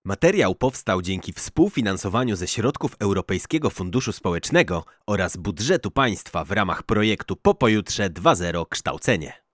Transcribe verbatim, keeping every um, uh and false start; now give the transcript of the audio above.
Materiał powstał dzięki współfinansowaniu ze środków Europejskiego Funduszu Społecznego oraz budżetu państwa w ramach projektu Po pojutrze dwa zero kształcenie.